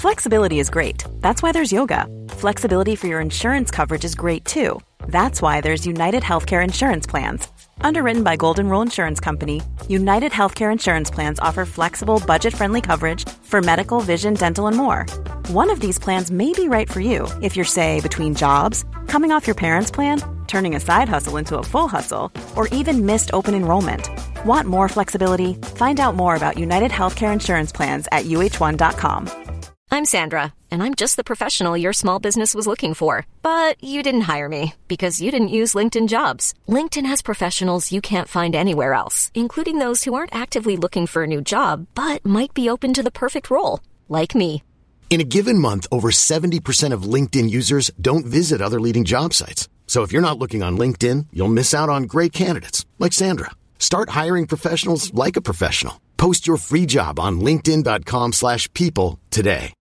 Flexibility is great. That's why there's yoga. Flexibility for your insurance coverage is great too. That's why there's United Healthcare Insurance Plans. Underwritten by Golden Rule Insurance Company, United Healthcare Insurance Plans offer flexible, budget-friendly coverage for medical, vision, dental, and more. One of these plans may be right for you if you're, say, between jobs, coming off your parents' plan, turning a side hustle into a full hustle, or even missed open enrollment. Want more flexibility? Find out more about United Healthcare Insurance Plans at uh1.com. I'm Sandra, and I'm just the professional your small business was looking for. But you didn't hire me because you didn't use LinkedIn Jobs. LinkedIn has professionals you can't find anywhere else, including those who aren't actively looking for a new job, but might be open to the perfect role, like me. In a given month, over 70% of LinkedIn users don't visit other leading job sites. So if you're not looking on LinkedIn, you'll miss out on great candidates like Sandra. Start hiring professionals like a professional. Post your free job on linkedin.com/people today.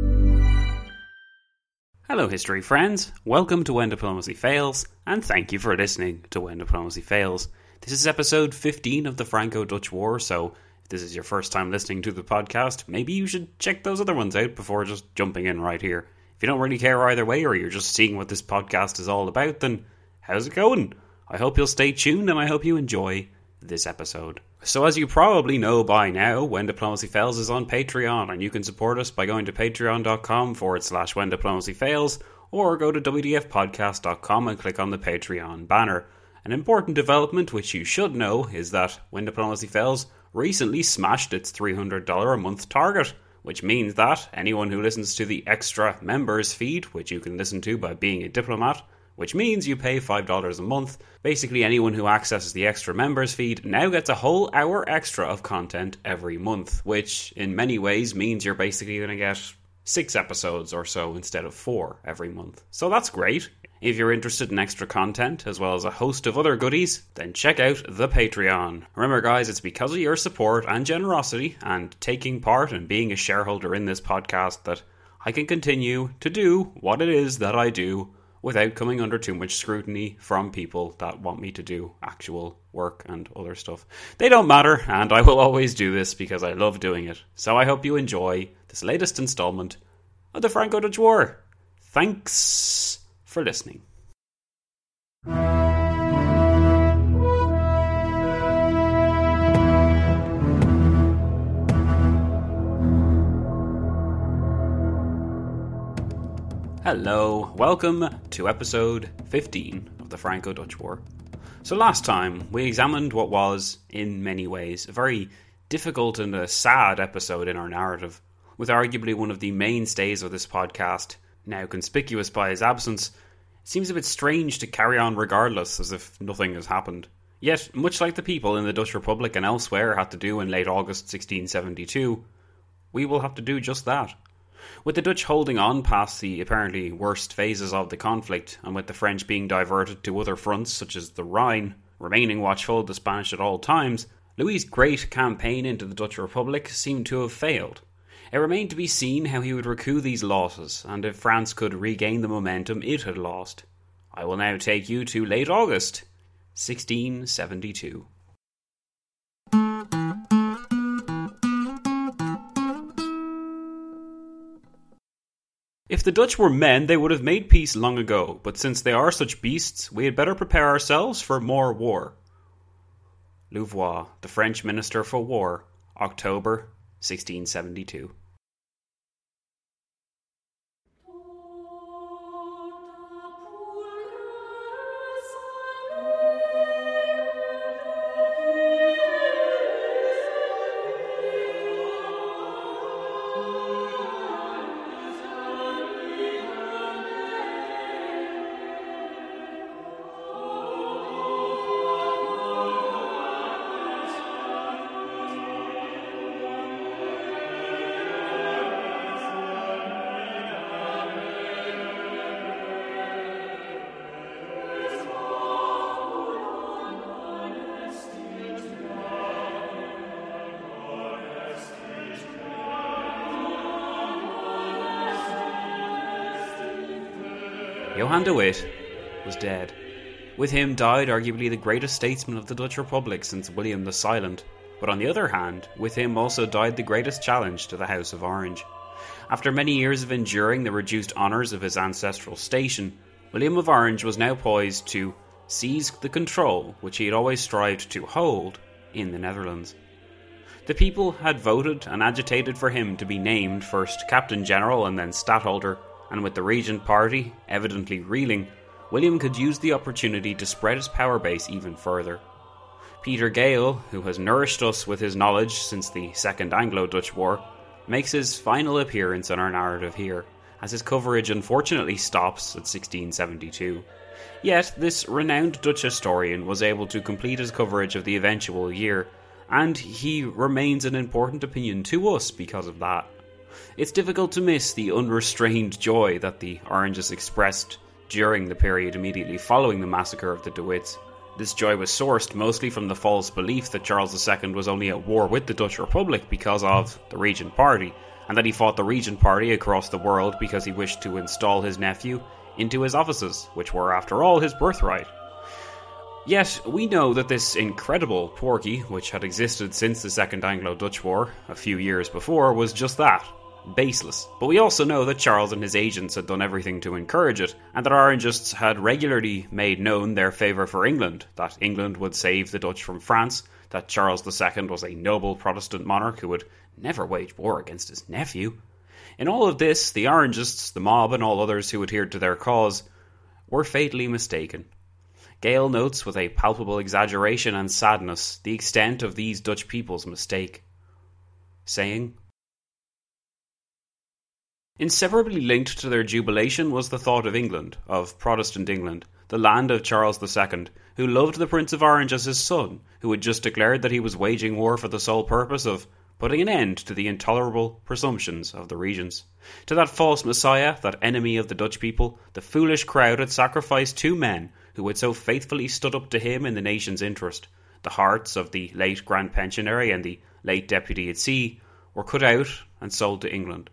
Hello, history friends. Welcome to When Diplomacy Fails, and thank you for listening to When Diplomacy Fails. This is episode 15 of the Franco-Dutch War, so if this is your first time listening to the podcast, maybe you should check those other ones out before just jumping in right here. If you don't really care either way, or you're just seeing what this podcast is all about, then how's it going? I hope you'll stay tuned, and I hope you enjoy this episode. So as you probably know by now, When Diplomacy Fails is on Patreon, and you can support us by going to patreon.com/When Diplomacy Fails, or go to wdfpodcast.com and click on the Patreon banner. An important development which you should know is that When Diplomacy Fails recently smashed its $300 a month target, which means that anyone who listens to the extra members feed, which you can listen to by being a diplomat, which means you pay $5 a month. Basically, anyone who accesses the extra members feed now gets a whole hour extra of content every month, which in many ways means you're basically going to get 6 episodes or so instead of 4 every month. So that's great. If you're interested in extra content, as well as a host of other goodies, then check out the Patreon. Remember guys, it's because of your support and generosity and taking part and being a shareholder in this podcast that I can continue to do what it is that I do without coming under too much scrutiny from people that want me to do actual work and other stuff. They don't matter, and I will always do this because I love doing it. So I hope you enjoy this latest installment of the Franco-Dutch War. Thanks for listening. Hello, welcome to episode 15 of the Franco-Dutch War. So last time we examined what was, in many ways, a very difficult and a sad episode in our narrative, with arguably one of the mainstays of this podcast, now conspicuous by his absence. It seems a bit strange to carry on regardless, as if nothing has happened. Yet, much like the people in the Dutch Republic and elsewhere had to do in late August 1672, we will have to do just that. With the Dutch holding on past the apparently worst phases of the conflict, and with the French being diverted to other fronts such as the Rhine, remaining watchful of the Spanish at all times, Louis's great campaign into the Dutch Republic seemed to have failed. It remained to be seen how he would recoup these losses, and if France could regain the momentum it had lost. I will now take you to late August 1672. If the Dutch were men, they would have made peace long ago, but since they are such beasts, we had better prepare ourselves for more war. Louvois, the French Minister for War, October 1672. Johan de Witt was dead. With him died arguably the greatest statesman of the Dutch Republic since William the Silent, but on the other hand, with him also died the greatest challenge to the House of Orange. After many years of enduring the reduced honours of his ancestral station, William of Orange was now poised to seize the control which he had always strived to hold in the Netherlands. The people had voted and agitated for him to be named first Captain General and then Stadtholder, and with the Regent Party evidently reeling, William could use the opportunity to spread his power base even further. Peter Gale, who has nourished us with his knowledge since the Second Anglo-Dutch War, makes his final appearance in our narrative here, as his coverage unfortunately stops at 1672. Yet, this renowned Dutch historian was able to complete his coverage of the eventual year, and he remains an important opinion to us because of that. It's difficult to miss the unrestrained joy that the Orangists expressed during the period immediately following the massacre of the De Witts. This joy was sourced mostly from the false belief that Charles II was only at war with the Dutch Republic because of the Regent Party, and that he fought the Regent Party across the world because he wished to install his nephew into his offices, which were, after all, his birthright. Yet, we know that this incredible porky, which had existed since the Second Anglo-Dutch War, a few years before, was just that, baseless. But we also know that Charles and his agents had done everything to encourage it, and that Orangists had regularly made known their favour for England, that England would save the Dutch from France, that Charles II was a noble Protestant monarch who would never wage war against his nephew. In all of this, the Orangists, the mob, and all others who adhered to their cause were fatally mistaken. Gale notes with a palpable exaggeration and sadness the extent of these Dutch people's mistake, saying, "Inseparably linked to their jubilation was the thought of England, of Protestant England, the land of Charles II, who loved the Prince of Orange as his son, who had just declared that he was waging war for the sole purpose of putting an end to the intolerable presumptions of the regents. To that false Messiah, that enemy of the Dutch people, the foolish crowd had sacrificed two men who had so faithfully stood up to him in the nation's interest. The hearts of the late Grand Pensionary and the late Deputy at Sea were cut out and sold to England."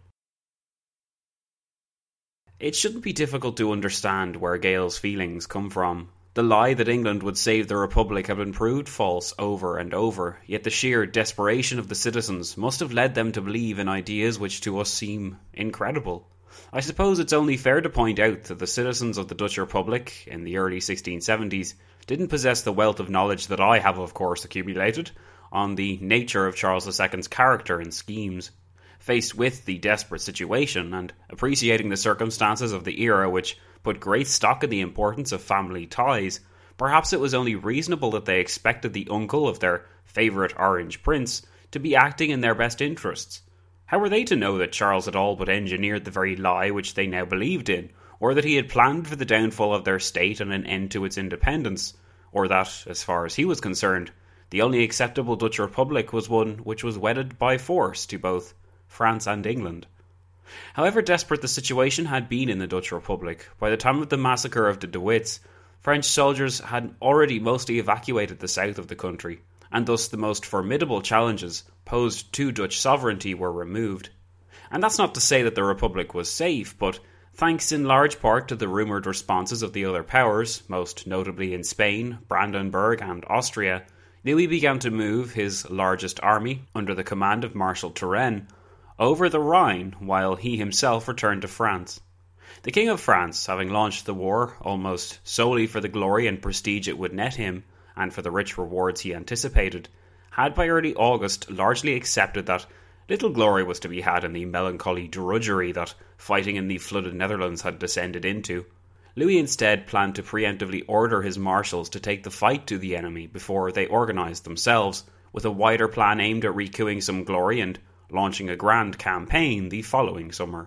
It shouldn't be difficult to understand where Gale's feelings come from. The lie that England would save the Republic had been proved false over and over, yet the sheer desperation of the citizens must have led them to believe in ideas which to us seem incredible. I suppose it's only fair to point out that the citizens of the Dutch Republic in the early 1670s didn't possess the wealth of knowledge that I have, of course, accumulated on the nature of Charles II's character and schemes. Faced with the desperate situation, and appreciating the circumstances of the era which put great stock in the importance of family ties, perhaps it was only reasonable that they expected the uncle of their favourite Orange Prince to be acting in their best interests. How were they to know that Charles had all but engineered the very lie which they now believed in, or that he had planned for the downfall of their state and an end to its independence, or that, as far as he was concerned, the only acceptable Dutch Republic was one which was wedded by force to both France and England? However desperate the situation had been in the Dutch Republic, by the time of the massacre of the De Witts, French soldiers had already mostly evacuated the south of the country, and thus the most formidable challenges posed to Dutch sovereignty were removed. And that's not to say that the Republic was safe, but thanks in large part to the rumoured responses of the other powers, most notably in Spain, Brandenburg and Austria, Louis began to move his largest army, under the command of Marshal Turenne, over the Rhine, while he himself returned to France. The King of France, having launched the war almost solely for the glory and prestige it would net him, and for the rich rewards he anticipated, had by early August largely accepted that little glory was to be had in the melancholy drudgery that fighting in the flooded Netherlands had descended into. Louis instead planned to preemptively order his marshals to take the fight to the enemy before they organised themselves, with a wider plan aimed at recouping some glory and launching a grand campaign the following summer.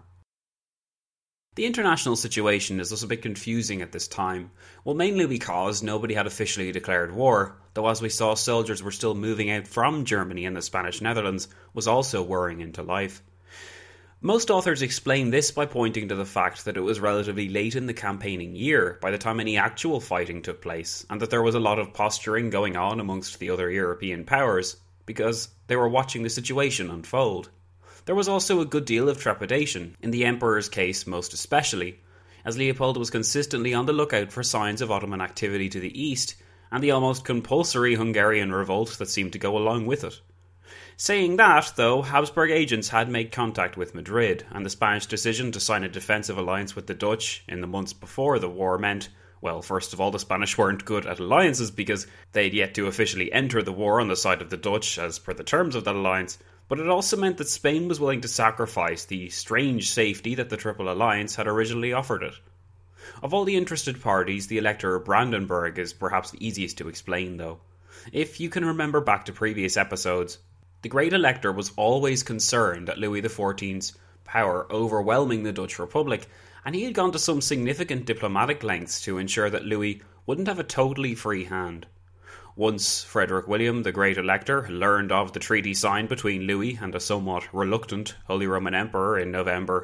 The international situation is thus a bit confusing at this time, well, mainly because nobody had officially declared war, though as we saw soldiers were still moving out from Germany and the Spanish Netherlands was also whirring into life. Most authors explain this by pointing to the fact that it was relatively late in the campaigning year by the time any actual fighting took place, and that there was a lot of posturing going on amongst the other European powers, because they were watching the situation unfold. There was also a good deal of trepidation, in the Emperor's case most especially, as Leopold was consistently on the lookout for signs of Ottoman activity to the east, and the almost compulsory Hungarian revolt that seemed to go along with it. Saying that, though, Habsburg agents had made contact with Madrid, and the Spanish decision to sign a defensive alliance with the Dutch in the months before the war meant, well, first of all, the Spanish weren't good at alliances because they'd yet to officially enter the war on the side of the Dutch as per the terms of that alliance, but it also meant that Spain was willing to sacrifice the strange safety that the Triple Alliance had originally offered it. Of all the interested parties, the Elector of Brandenburg is perhaps the easiest to explain, though. If you can remember back to previous episodes, the Great Elector was always concerned at Louis XIV's power overwhelming the Dutch Republic, and he had gone to some significant diplomatic lengths to ensure that Louis wouldn't have a totally free hand. Once Frederick William, the Great Elector, learned of the treaty signed between Louis and a somewhat reluctant Holy Roman Emperor in November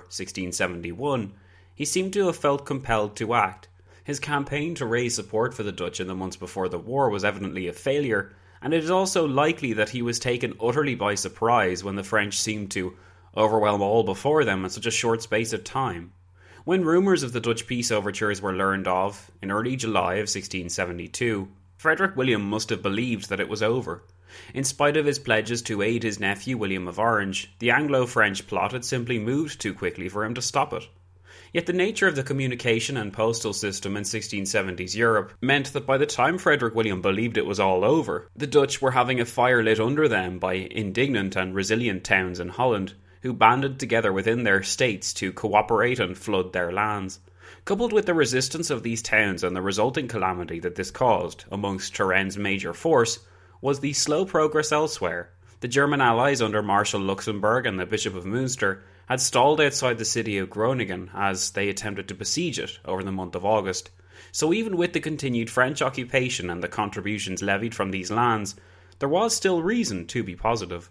1671, he seemed to have felt compelled to act. His campaign to raise support for the Dutch in the months before the war was evidently a failure, and it is also likely that he was taken utterly by surprise when the French seemed to overwhelm all before them in such a short space of time. When rumours of the Dutch peace overtures were learned of in early July of 1672, Frederick William must have believed that it was over. In spite of his pledges to aid his nephew William of Orange, the Anglo-French plot had simply moved too quickly for him to stop it. Yet the nature of the communication and postal system in 1670s Europe meant that by the time Frederick William believed it was all over, the Dutch were having a fire lit under them by indignant and resilient towns in Holland, who banded together within their states to cooperate and flood their lands. Coupled with the resistance of these towns and the resulting calamity that this caused amongst Turenne's major force, was the slow progress elsewhere. The German allies under Marshal Luxemburg and the Bishop of Münster had stalled outside the city of Groningen as they attempted to besiege it over the month of August. So even with the continued French occupation and the contributions levied from these lands, there was still reason to be positive.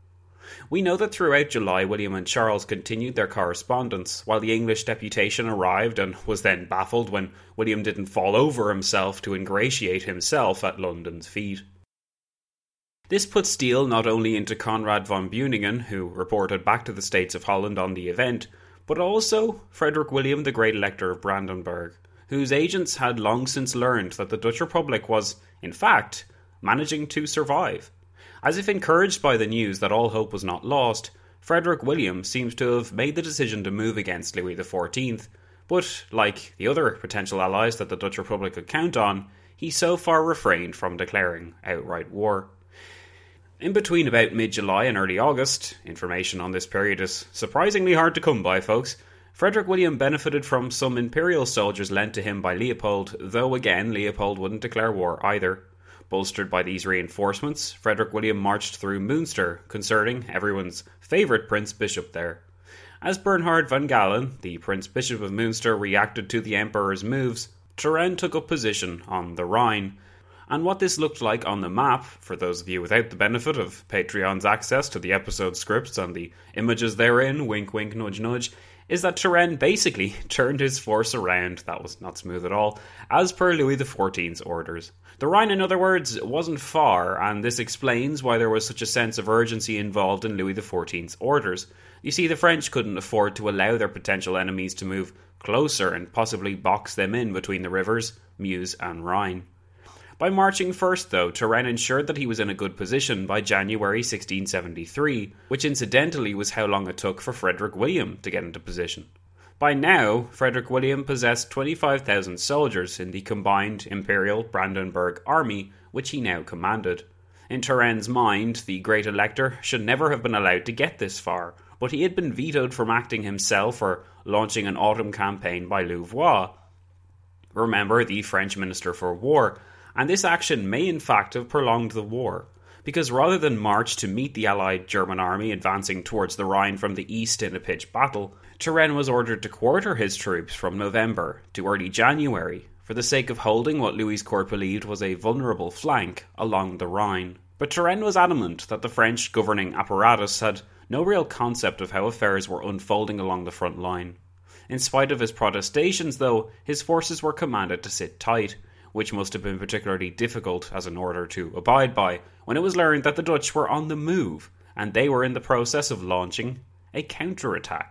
We know that throughout July, William and Charles continued their correspondence, while the English deputation arrived and was then baffled when William didn't fall over himself to ingratiate himself at London's feet. This put steel not only into Conrad von Beuningen, who reported back to the States of Holland on the event, but also Frederick William, the Great Elector of Brandenburg, whose agents had long since learned that the Dutch Republic was, in fact, managing to survive. As if encouraged by the news that all hope was not lost, Frederick William seems to have made the decision to move against Louis XIV, but, like the other potential allies that the Dutch Republic could count on, he so far refrained from declaring outright war. In between about mid-July and early August, information on this period is surprisingly hard to come by, folks, Frederick William benefited from some imperial soldiers lent to him by Leopold, though again Leopold wouldn't declare war either. Bolstered by these reinforcements, Frederick William marched through Münster, concerning everyone's favourite Prince-Bishop there. As Bernhard von Galen, the Prince-Bishop of Münster, reacted to the Emperor's moves, Turenne took up position on the Rhine. And what this looked like on the map, for those of you without the benefit of Patreon's access to the episode scripts and the images therein, wink wink nudge nudge, is that Turenne basically turned his force around, that was not smooth at all, as per Louis XIV's orders. The Rhine, in other words, wasn't far, and this explains why there was such a sense of urgency involved in Louis XIV's orders. You see, the French couldn't afford to allow their potential enemies to move closer and possibly box them in between the rivers, Meuse and Rhine. By marching first, though, Turenne ensured that he was in a good position by January 1673, which incidentally was how long it took for Frederick William to get into position. By now, Frederick William possessed 25,000 soldiers in the combined Imperial Brandenburg army, which he now commanded. In Turenne's mind, the Great Elector should never have been allowed to get this far, but he had been vetoed from acting himself or launching an autumn campaign by Louvois. Remember, the French Minister for War, and this action may in fact have prolonged the war, because rather than march to meet the allied German army advancing towards the Rhine from the east in a pitched battle, Turenne was ordered to quarter his troops from November to early January, for the sake of holding what Louis's court believed was a vulnerable flank along the Rhine. But Turenne was adamant that the French governing apparatus had no real concept of how affairs were unfolding along the front line. In spite of his protestations, though, his forces were commanded to sit tight, which must have been particularly difficult as an order to abide by when it was learned that the Dutch were on the move and they were in the process of launching a counterattack.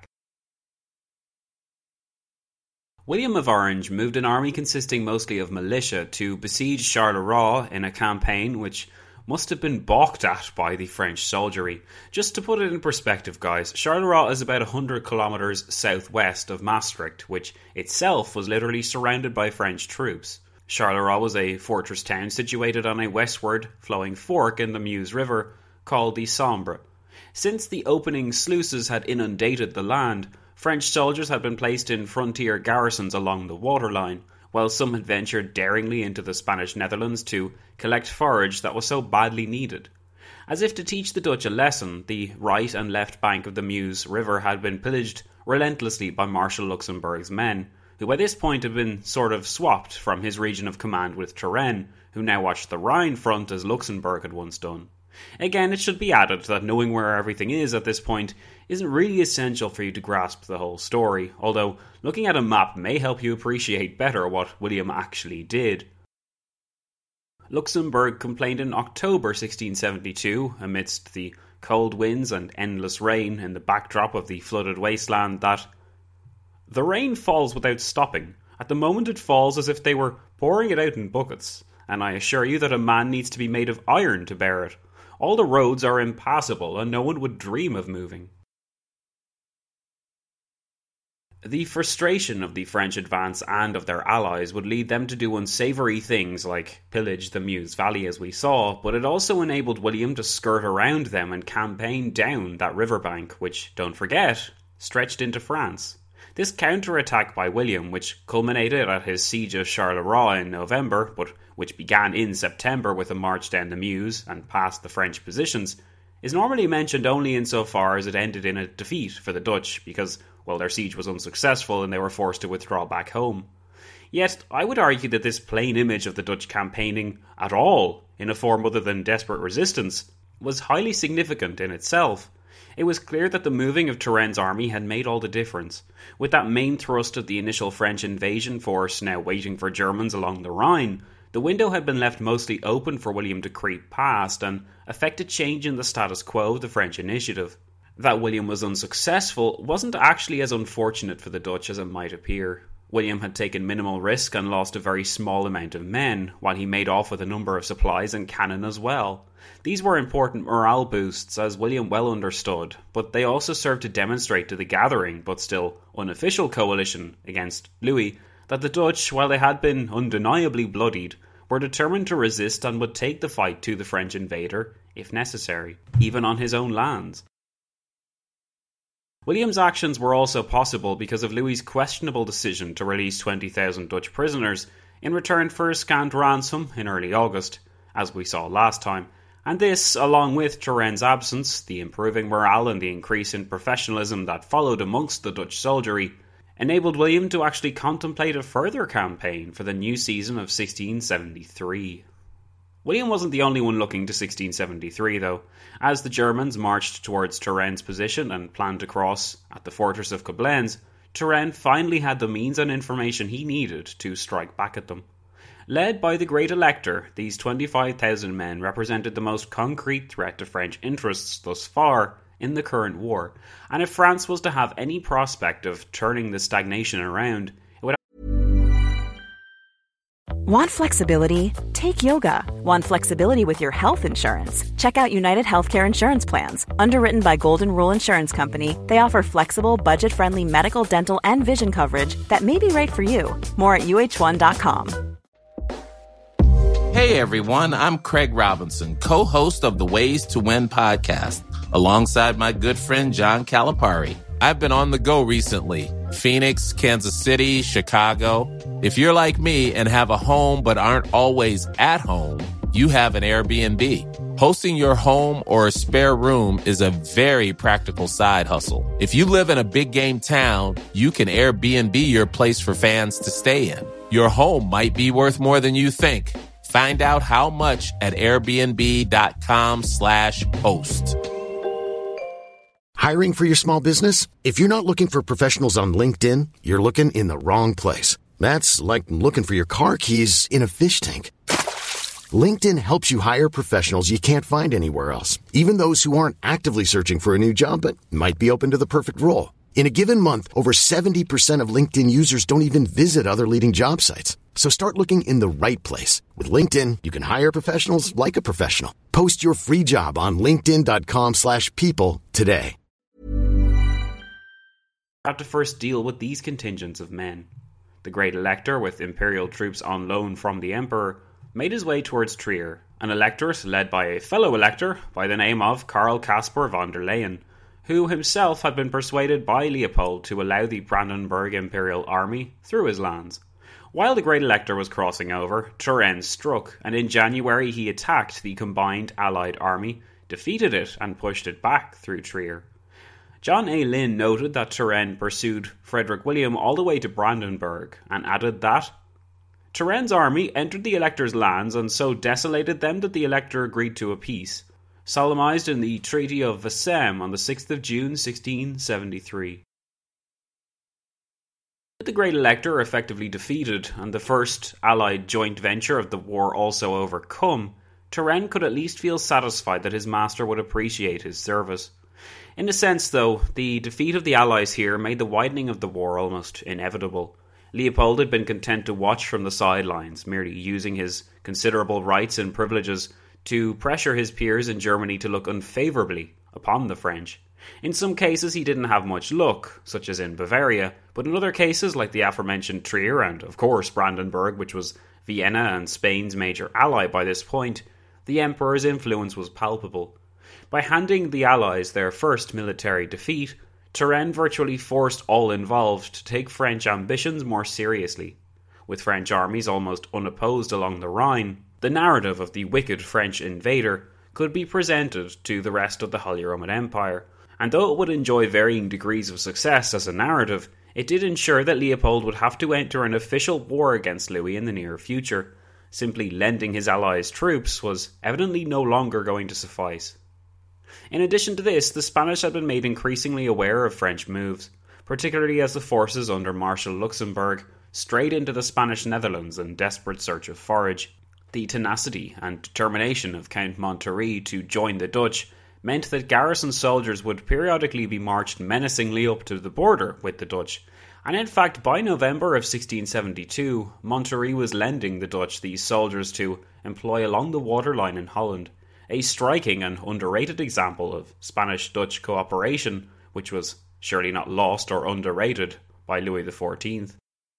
William of Orange moved an army consisting mostly of militia to besiege Charleroi in a campaign which must have been balked at by the French soldiery. Just to put it in perspective, guys, Charleroi is about 100 kilometres southwest of Maastricht, which itself was literally surrounded by French troops. Charleroi was a fortress town situated on a westward flowing fork in the Meuse River called the Sambre. Since the opening sluices had inundated the land, French soldiers had been placed in frontier garrisons along the waterline, while some had ventured daringly into the Spanish Netherlands to collect forage that was so badly needed. As if to teach the Dutch a lesson, the right and left bank of the Meuse River had been pillaged relentlessly by Marshal Luxemburg's men, who by this point had been sort of swapped from his region of command with Turenne, who now watched the Rhine front as Luxemburg had once done. Again, it should be added that knowing where everything is at this point isn't really essential for you to grasp the whole story, although looking at a map may help you appreciate better what William actually did. Luxemburg complained in October 1672, amidst the cold winds and endless rain in the backdrop of the flooded wasteland, that the rain falls without stopping. At the moment it falls as if they were pouring it out in buckets, and I assure you that a man needs to be made of iron to bear it. All the roads are impassable, and no one would dream of moving. The frustration of the French advance and of their allies would lead them to do unsavoury things like pillage the Meuse Valley as we saw, but it also enabled William to skirt around them and campaign down that riverbank, which, don't forget, stretched into France. This counter-attack by William, which culminated at his siege of Charleroi in November, but which began in September with a march down the Meuse and past the French positions, is normally mentioned only insofar as it ended in a defeat for the Dutch, because, well, their siege was unsuccessful and they were forced to withdraw back home. Yet, I would argue that this plain image of the Dutch campaigning at all, in a form other than desperate resistance, was highly significant in itself. It was clear that the moving of Turenne's army had made all the difference. With that main thrust of the initial French invasion force now waiting for Germans along the Rhine, the window had been left mostly open for William to creep past and effect a change in the status quo of the French initiative. That William was unsuccessful wasn't actually as unfortunate for the Dutch as it might appear. William had taken minimal risk and lost a very small amount of men, while he made off with a number of supplies and cannon as well. These were important morale boosts, as William well understood, but they also served to demonstrate to the gathering, but still unofficial coalition against Louis, that the Dutch, while they had been undeniably bloodied, were determined to resist and would take the fight to the French invader, if necessary, even on his own lands. William's actions were also possible because of Louis's questionable decision to release 20,000 Dutch prisoners in return for a scant ransom in early August, as we saw last time, and this, along with Turenne's absence, the improving morale and the increase in professionalism that followed amongst the Dutch soldiery, enabled William to actually contemplate a further campaign for the new season of 1673. William wasn't the only one looking to 1673, though. As the Germans marched towards Turenne's position and planned to cross at the fortress of Coblentz, Turenne finally had the means and information he needed to strike back at them. Led by the Great Elector, these 25,000 men represented the most concrete threat to French interests thus far in the current war, and if France was to have any prospect of turning the stagnation around, it would Want flexibility? Take yoga. Want flexibility with your health insurance? Check out United Healthcare Insurance Plans. Underwritten by Golden Rule Insurance Company, they offer flexible, budget-friendly medical, dental, and vision coverage that may be right for you. More at UH1.com. Hey everyone, I'm Craig Robinson, co-host of the Ways to Win podcast, alongside my good friend John Calipari. I've been on the go recently. Phoenix, Kansas City, Chicago. If you're like me and have a home but aren't always at home, you have an Airbnb. Hosting your home or a spare room is a very practical side hustle. If you live in a big game town, you can Airbnb your place for fans to stay in. Your home might be worth more than you think. Find out how much at airbnb.com/host. Hiring for your small business? If you're not looking for professionals on LinkedIn, you're looking in the wrong place. That's like looking for your car keys in a fish tank. LinkedIn helps you hire professionals you can't find anywhere else, even those who aren't actively searching for a new job but might be open to the perfect role. In a given month, over 70% of LinkedIn users don't even visit other leading job sites. So start looking in the right place. With LinkedIn, you can hire professionals like a professional. Post your free job on linkedin.com/people today. Had to first deal with these contingents of men. The Great Elector, with imperial troops on loan from the Emperor, made his way towards Trier, an electorate led by a fellow elector by the name of Karl Caspar von der Leyen, who himself had been persuaded by Leopold to allow the Brandenburg Imperial Army through his lands. While the Great Elector was crossing over, Turenne struck, and in January he attacked the combined Allied army, defeated it, and pushed it back through Trier. John A. Lynn noted that Turenne pursued Frederick William all the way to Brandenburg, and added that Turenne's army entered the Elector's lands and so desolated them that the Elector agreed to a peace, solemnized in the Treaty of Versem on the 6th of June 1673. With the Great Elector effectively defeated and the first Allied joint venture of the war also overcome, Turenne could at least feel satisfied that his master would appreciate his service. In a sense, though, the defeat of the Allies here made the widening of the war almost inevitable. Leopold had been content to watch from the sidelines, merely using his considerable rights and privileges to pressure his peers in Germany to look unfavourably upon the French. In some cases he didn't have much luck, such as in Bavaria, but in other cases, like the aforementioned Trier and, of course, Brandenburg, which was Vienna and Spain's major ally by this point, the Emperor's influence was palpable. By handing the Allies their first military defeat, Turenne virtually forced all involved to take French ambitions more seriously. With French armies almost unopposed along the Rhine, the narrative of the wicked French invader could be presented to the rest of the Holy Roman Empire, and though it would enjoy varying degrees of success as a narrative, it did ensure that Leopold would have to enter an official war against Louis in the near future. Simply lending his allies troops was evidently no longer going to suffice. In addition to this, the Spanish had been made increasingly aware of French moves, particularly as the forces under Marshal Luxemburg strayed into the Spanish Netherlands in desperate search of forage. The tenacity and determination of Count Monterrey to join the Dutch meant that garrison soldiers would periodically be marched menacingly up to the border with the Dutch, and in fact by November of 1672, Monterrey was lending the Dutch these soldiers to employ along the waterline in Holland, a striking and underrated example of Spanish-Dutch cooperation, which was surely not lost or underrated by Louis XIV.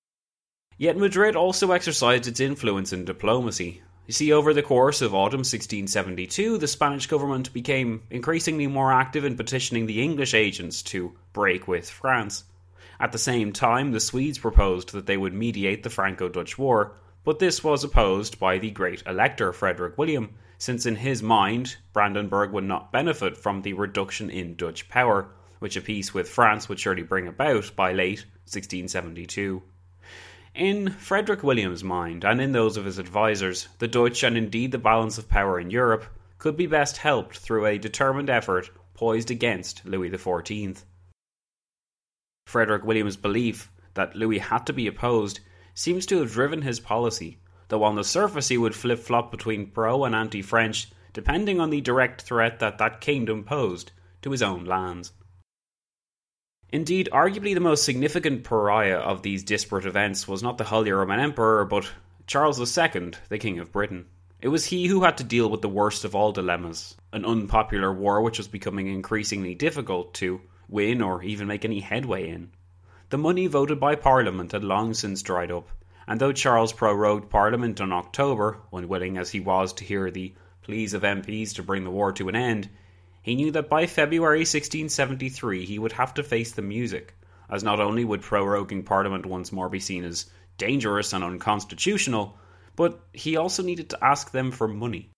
Yet Madrid also exercised its influence in diplomacy. You see, over the course of autumn 1672, the Spanish government became increasingly more active in petitioning the English agents to break with France. At the same time, the Swedes proposed that they would mediate the Franco-Dutch War, but this was opposed by the Great Elector Frederick William, since in his mind, Brandenburg would not benefit from the reduction in Dutch power, which a peace with France would surely bring about by late 1672. In Frederick William's mind, and in those of his advisers, the Dutch, and indeed the balance of power in Europe, could be best helped through a determined effort poised against Louis XIV. Frederick William's belief that Louis had to be opposed seems to have driven his policy, though on the surface he would flip-flop between pro- and anti-French, depending on the direct threat that kingdom posed to his own lands. Indeed, arguably the most significant pariah of these disparate events was not the Holy Roman Emperor, but Charles II, the King of Britain. It was he who had to deal with the worst of all dilemmas, an unpopular war which was becoming increasingly difficult to win or even make any headway in. The money voted by Parliament had long since dried up, and though Charles prorogued Parliament in October, unwilling as he was to hear the pleas of MPs to bring the war to an end, he knew that by February 1673 he would have to face the music, as not only would proroguing Parliament once more be seen as dangerous and unconstitutional, but he also needed to ask them for money.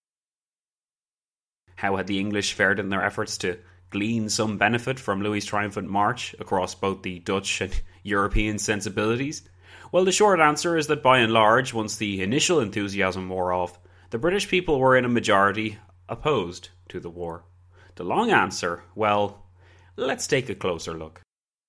How had the English fared in their efforts to glean some benefit from Louis's triumphant march across both the Dutch and European sensibilities? Well, the short answer is that by and large, once the initial enthusiasm wore off, the British people were in a majority opposed to the war. The long answer, well, let's take a closer look.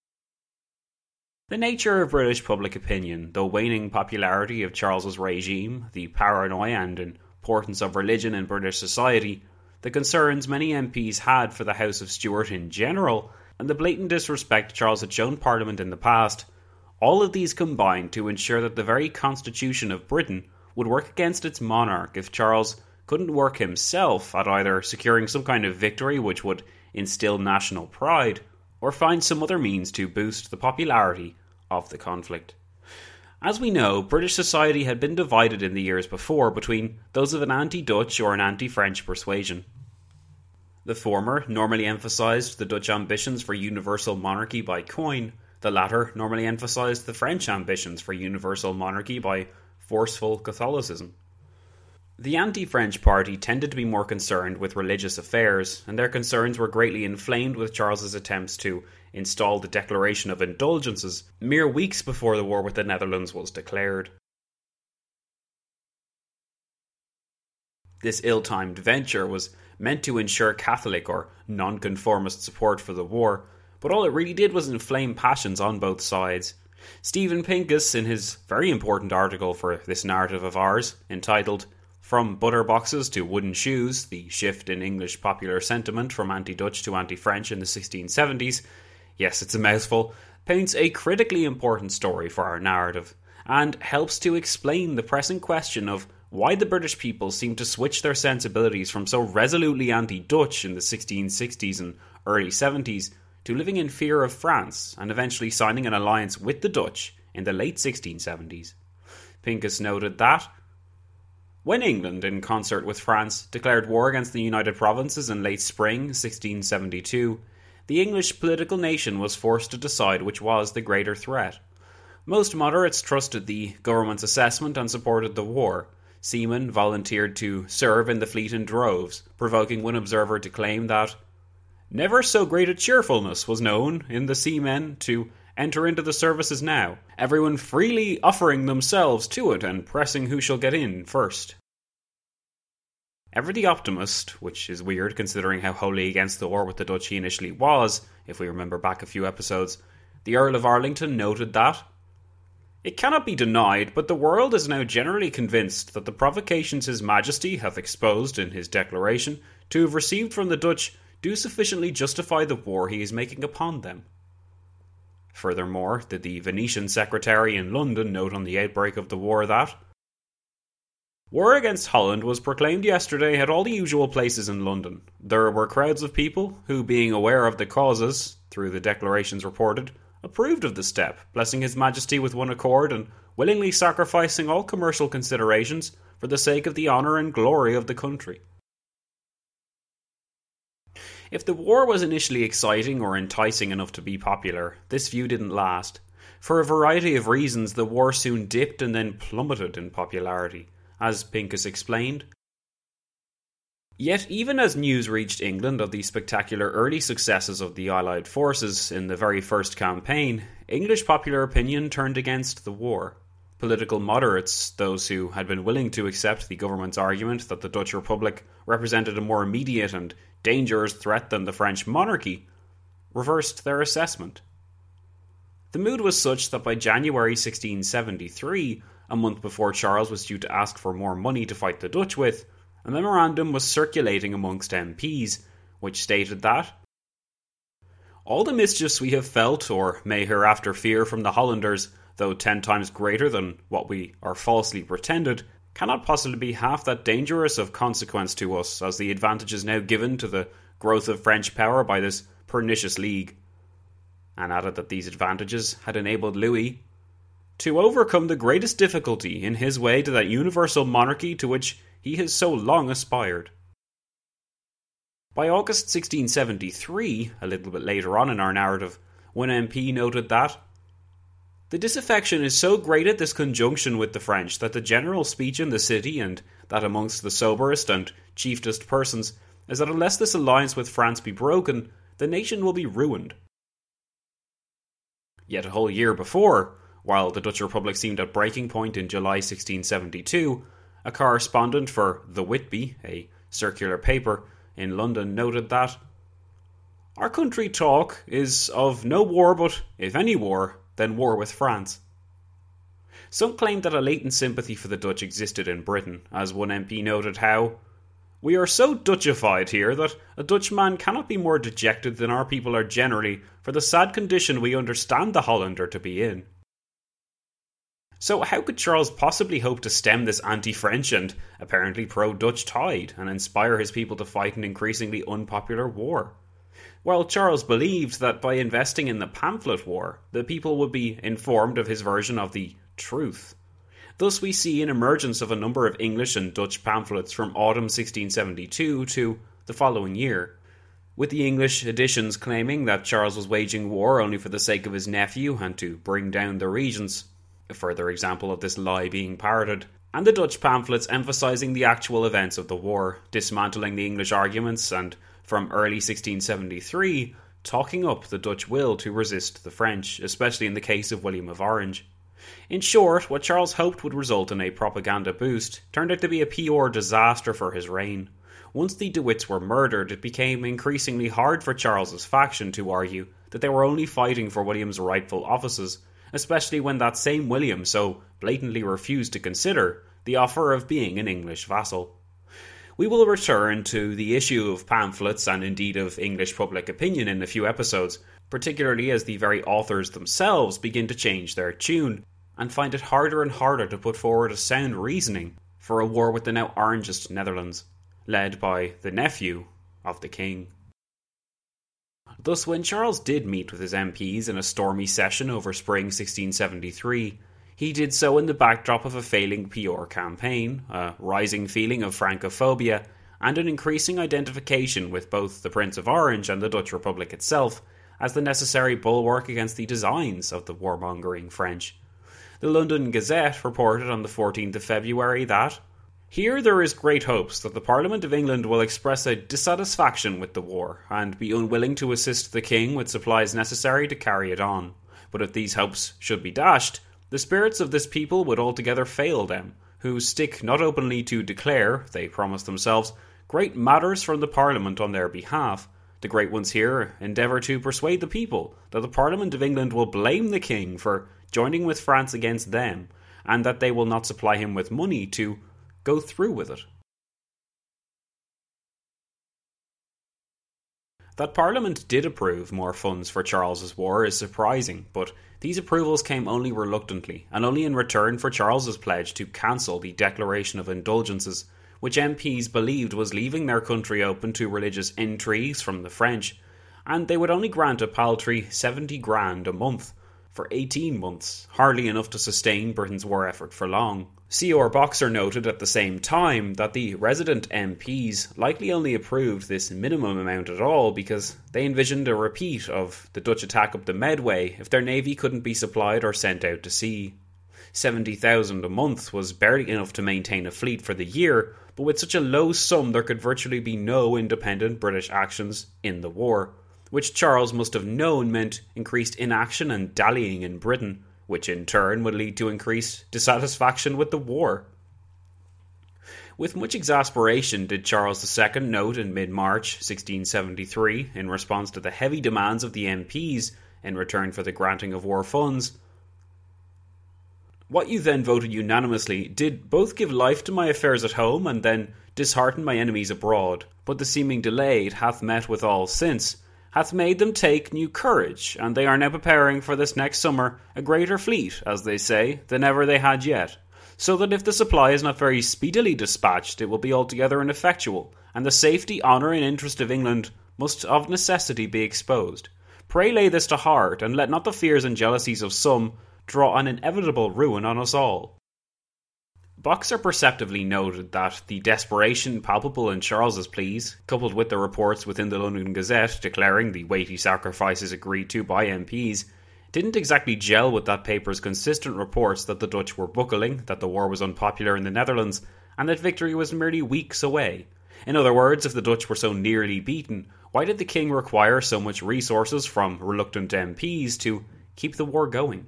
The nature of British public opinion, the waning popularity of Charles's regime, the paranoia and importance of religion in British society, the concerns many MPs had for the House of Stuart in general, and the blatant disrespect Charles had shown Parliament in the past, All of these combined to ensure that the very constitution of Britain would work against its monarch if Charles couldn't work himself at either securing some kind of victory which would instill national pride, or find some other means to boost the popularity of the conflict. As we know, British society had been divided in the years before between those of an anti-Dutch or an anti-French persuasion. The former normally emphasised the Dutch ambitions for universal monarchy by coin, the latter normally emphasised the French ambitions for universal monarchy by forceful Catholicism. The anti-French party tended to be more concerned with religious affairs, and their concerns were greatly inflamed with Charles's attempts to install the Declaration of Indulgences mere weeks before the war with the Netherlands was declared. This ill-timed venture was meant to ensure Catholic or nonconformist support for the war, but all it really did was inflame passions on both sides. Steven Pincus, in his very important article for this narrative of ours, entitled "From Butter Boxes to Wooden Shoes, the Shift in English Popular Sentiment from Anti-Dutch to Anti-French in the 1670s, yes, it's a mouthful, paints a critically important story for our narrative, and helps to explain the pressing question of why the British people seemed to switch their sensibilities from so resolutely anti-Dutch in the 1660s and early 70s to living in fear of France and eventually signing an alliance with the Dutch in the late 1670s. Pincus noted that when England, in concert with France, declared war against the United Provinces in late spring 1672, the English political nation was forced to decide which was the greater threat. Most moderates trusted the government's assessment and supported the war. Seamen volunteered to serve in the fleet in droves, provoking one observer to claim that never so great a cheerfulness was known in the seamen to enter into the services now, everyone freely offering themselves to it and pressing who shall get in first. Ever the optimist, which is weird considering how wholly against the war with the Dutch he initially was, if we remember back a few episodes, the Earl of Arlington noted that it cannot be denied, but the world is now generally convinced that the provocations His Majesty hath exposed in his declaration to have received from the Dutch do sufficiently justify the war he is making upon them. Furthermore, did the Venetian secretary in London note on the outbreak of the war that war against Holland was proclaimed yesterday at all the usual places in London. There were crowds of people who, being aware of the causes, through the declarations reported, approved of the step, blessing His Majesty with one accord and willingly sacrificing all commercial considerations for the sake of the honour and glory of the country. If the war was initially exciting or enticing enough to be popular, this view didn't last. For a variety of reasons, the war soon dipped and then plummeted in popularity, as Pincus explained. Yet even as news reached England of the spectacular early successes of the Allied forces in the very first campaign, English popular opinion turned against the war. Political moderates, those who had been willing to accept the government's argument that the Dutch Republic represented a more immediate and dangerous threat than the French monarchy, reversed their assessment. The mood was such that by January 1673, a month before Charles was due to ask for more money to fight the Dutch with, a memorandum was circulating amongst MPs, which stated that all the mischiefs we have felt, or may hereafter fear from the Hollanders, though 10 times greater than what we are falsely pretended, cannot possibly be half that dangerous of consequence to us as the advantages now given to the growth of French power by this pernicious league, and added that these advantages had enabled Louis to overcome the greatest difficulty in his way to that universal monarchy to which he has so long aspired. By August 1673, a little bit later on in our narrative, one MP noted that the disaffection is so great at this conjunction with the French that the general speech in the city, and that amongst the soberest and chieftest persons, is that unless this alliance with France be broken, the nation will be ruined. Yet a whole year before, while the Dutch Republic seemed at breaking point in July 1672, a correspondent for The Whitby, a circular paper in London, noted that our country talk is of no war but, if any war, then war with France. Some claimed that a latent sympathy for the Dutch existed in Britain, as one MP noted how we are so Dutchified here that a Dutchman cannot be more dejected than our people are generally for the sad condition we understand the Hollander to be in. So how could Charles possibly hope to stem this anti-French and apparently pro-Dutch tide and inspire his people to fight an increasingly unpopular war? Well, Charles believed that by investing in the pamphlet war, the people would be informed of his version of the truth. Thus we see an emergence of a number of English and Dutch pamphlets from autumn 1672 to the following year, with the English editions claiming that Charles was waging war only for the sake of his nephew and to bring down the regents, a further example of this lie being parroted, and the Dutch pamphlets emphasising the actual events of the war, dismantling the English arguments and, from early 1673, talking up the Dutch will to resist the French, especially in the case of William of Orange. In short, what Charles hoped would result in a propaganda boost turned out to be a pure disaster for his reign. Once the De Witts were murdered, it became increasingly hard for Charles's faction to argue that they were only fighting for William's rightful offices, especially when that same William so blatantly refused to consider the offer of being an English vassal. We will return to the issue of pamphlets and indeed of English public opinion in a few episodes, particularly as the very authors themselves begin to change their tune and find it harder and harder to put forward a sound reasoning for a war with the now Orangist Netherlands, led by the nephew of the king. Thus, when Charles did meet with his MPs in a stormy session over spring 1673, he did so in the backdrop of a failing PR campaign, a rising feeling of Francophobia, and an increasing identification with both the Prince of Orange and the Dutch Republic itself as the necessary bulwark against the designs of the warmongering French. The London Gazette reported on the 14th of February that, "Here there is great hopes that the Parliament of England will express a dissatisfaction with the war, and be unwilling to assist the King with supplies necessary to carry it on. But if these hopes should be dashed, the spirits of this people would altogether fail them, who stick not openly to declare, they promise themselves, great matters from the Parliament on their behalf. The great ones here endeavour to persuade the people that the Parliament of England will blame the King for joining with France against them, and that they will not supply him with money to go through with it." That Parliament did approve more funds for Charles's war is surprising, but these approvals came only reluctantly, and only in return for Charles's pledge to cancel the Declaration of Indulgences, which MPs believed was leaving their country open to religious intrigues from the French, and they would only grant a paltry 70 grand a month for 18 months, hardly enough to sustain Britain's war effort for long. C.R. Boxer noted at the same time that the resident MPs likely only approved this minimum amount at all because they envisioned a repeat of the Dutch attack up the Medway if their navy couldn't be supplied or sent out to sea. 70,000 a month was barely enough to maintain a fleet for the year, but with such a low sum there could virtually be no independent British actions in the war, which Charles must have known meant increased inaction and dallying in Britain, which in turn would lead to increased dissatisfaction with the war. With much exasperation did Charles II note in mid-March 1673, in response to the heavy demands of the MPs in return for the granting of war funds, "What you then voted unanimously did both give life to my affairs at home and then dishearten my enemies abroad, but the seeming delay it hath met with all since hath made them take new courage, and they are now preparing for this next summer a greater fleet, as they say, than ever they had yet, so that if the supply is not very speedily dispatched, it will be altogether ineffectual, and the safety, honour, and interest of England must of necessity be exposed. Pray lay this to heart, and let not the fears and jealousies of some draw an inevitable ruin on us all." Boxer perceptively noted that the desperation palpable in Charles's pleas, coupled with the reports within the London Gazette declaring the weighty sacrifices agreed to by MPs, didn't exactly gel with that paper's consistent reports that the Dutch were buckling, that the war was unpopular in the Netherlands, and that victory was merely weeks away. In other words, if the Dutch were so nearly beaten, why did the king require so much resources from reluctant MPs to keep the war going?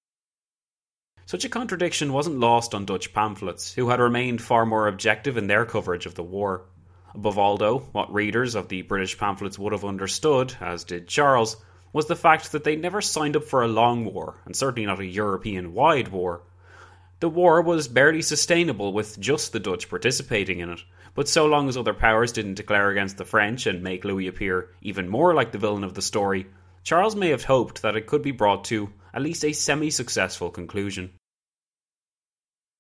Such a contradiction wasn't lost on Dutch pamphlets, who had remained far more objective in their coverage of the war. Above all, though, what readers of the British pamphlets would have understood, as did Charles, was the fact that they never signed up for a long war, and certainly not a European-wide war. The war was barely sustainable with just the Dutch participating in it, but so long as other powers didn't declare against the French and make Louis appear even more like the villain of the story, Charles may have hoped that it could be brought to at least a semi-successful conclusion.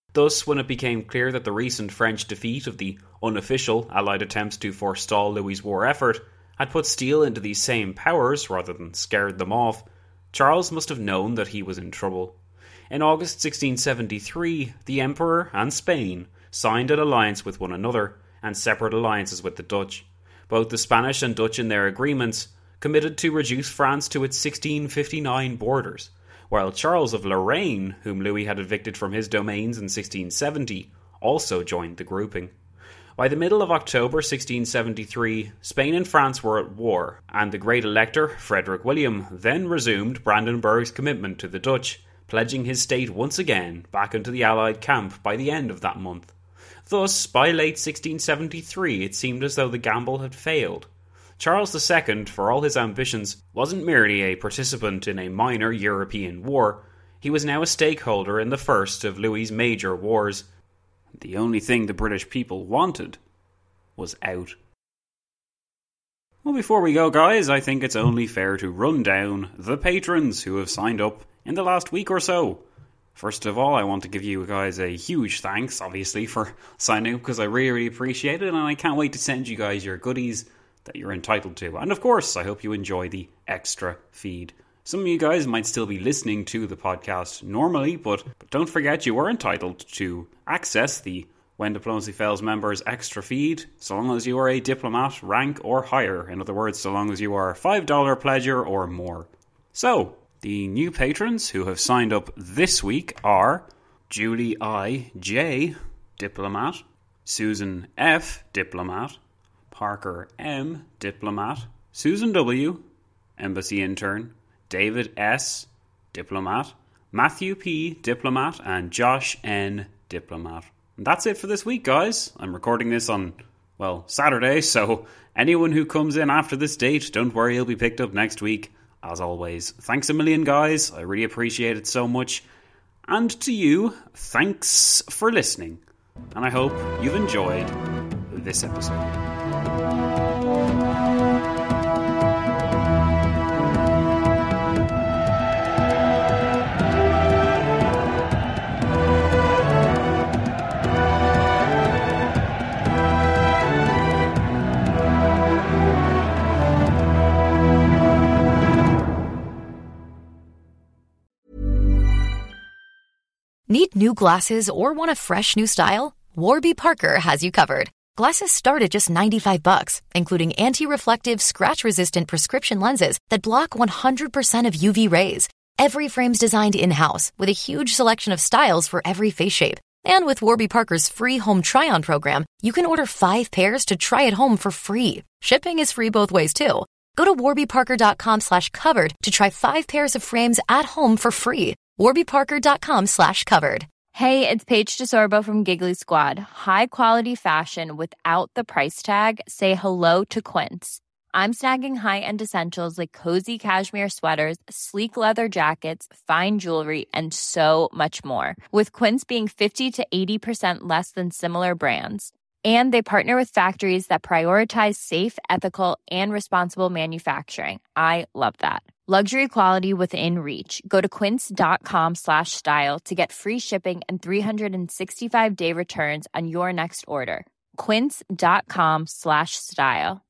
Thus, when it became clear that the recent French defeat of the unofficial Allied attempts to forestall Louis's war effort had put steel into these same powers rather than scared them off, Charles must have known that he was in trouble. In August 1673, the Emperor and Spain signed an alliance with one another and separate alliances with the Dutch. Both the Spanish and Dutch in their agreements committed to reduce France to its 1659 borders, while Charles of Lorraine, whom Louis had evicted from his domains in 1670, also joined the grouping. By the middle of October 1673, Spain and France were at war, and the Great Elector, Frederick William, then resumed Brandenburg's commitment to the Dutch, pledging his state once again back into the Allied camp by the end of that month. Thus, by late 1673, it seemed as though the gamble had failed. Charles II, for all his ambitions, wasn't merely a participant in a minor European war. He was now a stakeholder in the first of Louis's major wars. The only thing the British people wanted was out. Well, before we go, guys, I think it's only fair to run down the patrons who have signed up in the last week or so. First of all, I want to give you guys a huge thanks, obviously, for signing up, because I really, really appreciate it, and I can't wait to send you guys your goodies that you're entitled to. And of course, I hope you enjoy the extra feed. Some of you guys might still be listening to the podcast normally, but don't forget you are entitled to access the When Diplomacy Fails members extra feed, so long as you are a diplomat rank or higher. In other words, so long as you are a $5 pledger or more. So, the new patrons who have signed up this week are Julie I. J. Diplomat, Susan F. Diplomat, Parker M. Diplomat, Susan W. Embassy Intern, David S. Diplomat, Matthew P. Diplomat, and Josh N. Diplomat. And that's it for this week, guys. I'm recording this on, Saturday, so anyone who comes in after this date, don't worry, he'll be picked up next week. As always, thanks a million, guys. I really appreciate it so much. And to you, thanks for listening. And I hope you've enjoyed this episode. Need new glasses or want a fresh new style? Warby Parker has you covered. Glasses start at just $95, including anti-reflective, scratch-resistant prescription lenses that block 100% of UV rays. Every frame's designed in-house with a huge selection of styles for every face shape. And with Warby Parker's free home try-on program, you can order 5 pairs to try at home for free. Shipping is free both ways, too. Go to warbyparker.com/covered to try 5 pairs of frames at home for free. warbyparker.com/covered. Hey, it's Paige DeSorbo from Giggly Squad. High quality fashion without the price tag. Say hello to Quince. I'm snagging high-end essentials like cozy cashmere sweaters, sleek leather jackets, fine jewelry, and so much more. With Quince being 50 to 80% less than similar brands. And they partner with factories that prioritize safe, ethical, and responsible manufacturing. I love that. Luxury quality within reach. Go to quince.com/style to get free shipping and 365-day returns on your next order. Quince.com/style.